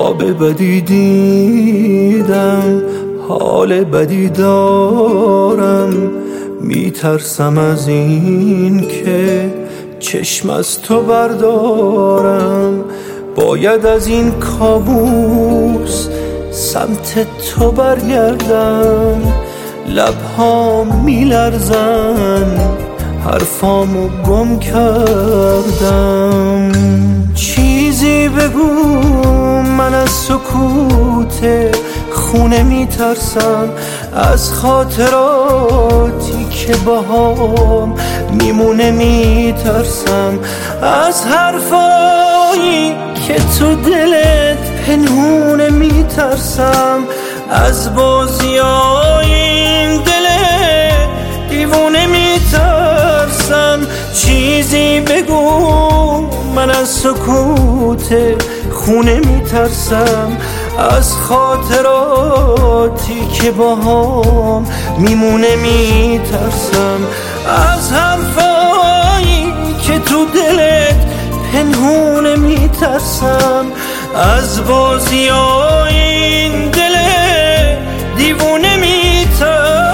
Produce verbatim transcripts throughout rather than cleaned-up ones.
خواب بدی دیدم، حال بدی دارم، میترسم از این که چشم از تو بردارم. باید از این کابوس سمت تو برگردم. لبهام میلرزن، حرفامو گم کردم. چیزی بگو، من از سکوت خونه میترسم، از خاطراتی که باهام میمونه میترسم، از حرفایی که تو دلت پنهونه میترسم، از بازیای این دل دیوونه میترسم. چیزی بگو، من از سکوت خونه میترسم، از خاطراتی که باهام میمونه میترسم، از حرفایی که تو دلت پنهونه میترسم، از بازیای این دل دیوونه میترسم.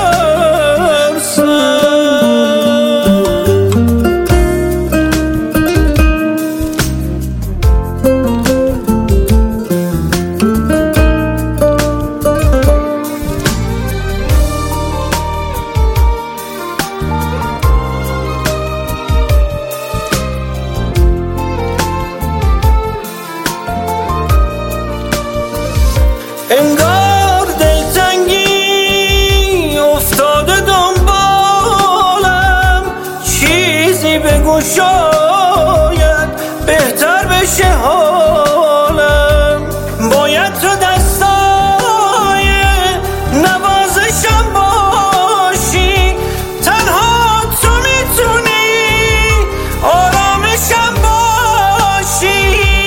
انگار دلتنگی افتاده دنبالم، چیزی بگو شاید بهتر بشه حالم. باید تو دستای نوازشم باشی، تنها تو میتونی آرامشم باشی.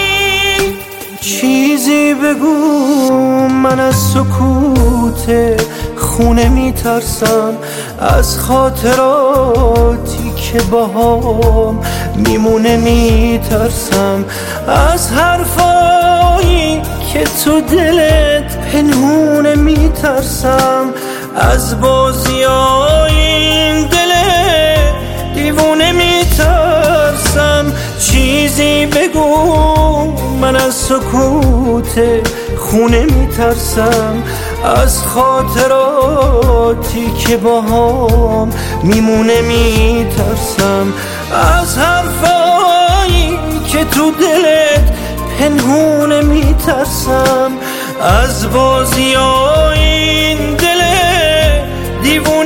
چیزی بگو، من از سکوت خونه میترسم، از خاطراتی که باهام میمونه میترسم، از حرفایی که تو دلت پنهونه میترسم، از بازیای این دل دیوونه میترسم. چیزی بگو، من از سکوت خونه میترسم، از خاطراتی که باهام میمونه میترسم، از حرفایی که تو دلت پنهونه میترسم، از بازیای این دل دیوونه